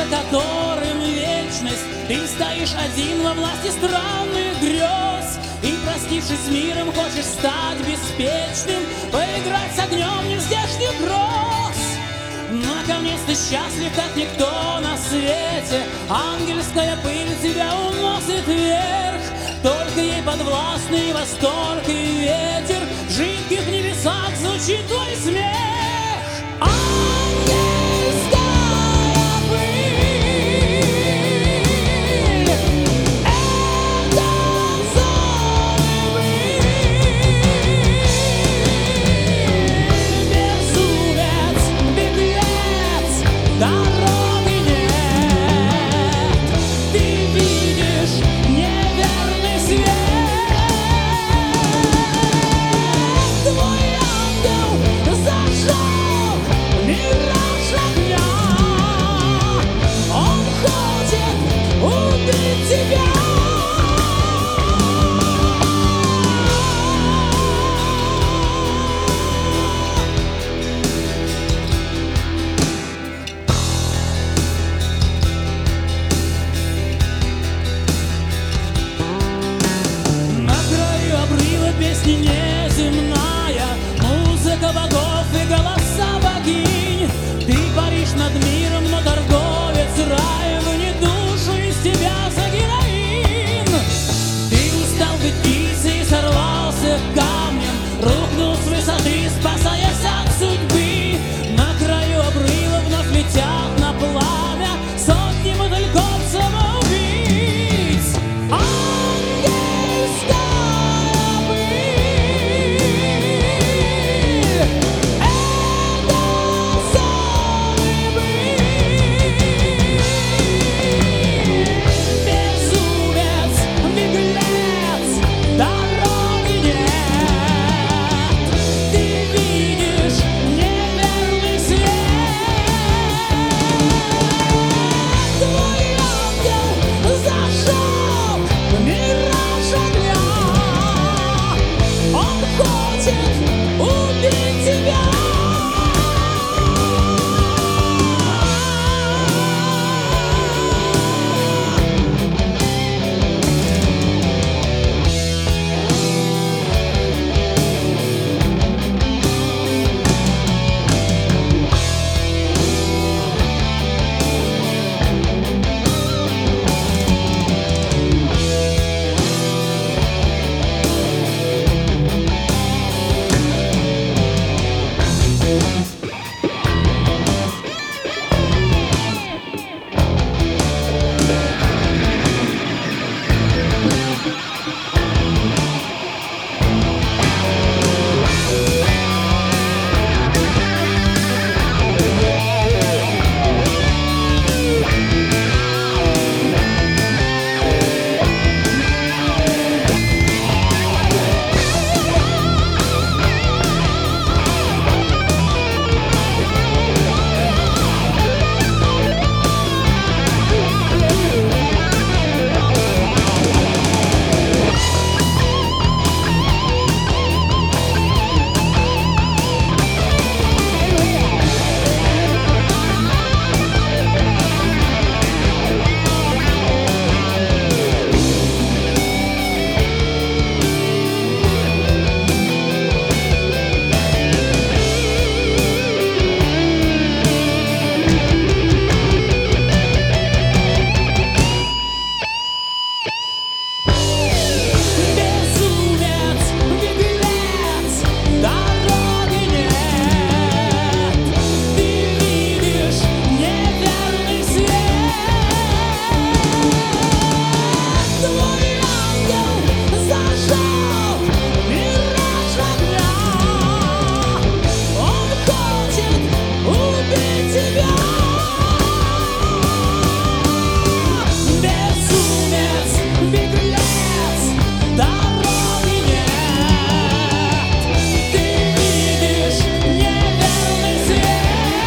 которым вечность. Ты стоишь один во власти странных грез, и, простившись с миром, хочешь стать беспечным, поиграть с огнем нездешних гроз. Наконец-то счастлив, как никто на свете. Ангельская пыль тебя уносит вверх, только ей подвластный восторг и ветер. В жидких небесах звучит твой смех. Неземная музыка богов и голоса богинь. Ты паришь над миром, но торговец рая вынет душу из тебя за героин. Ты устал быть птицей и сорвался камнем, рухнул с высоты, спасаясь от судьбы. На краю обрыва вновь летят на пламя сотни мотыльков самоубийц.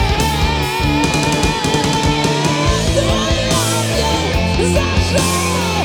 Зажжем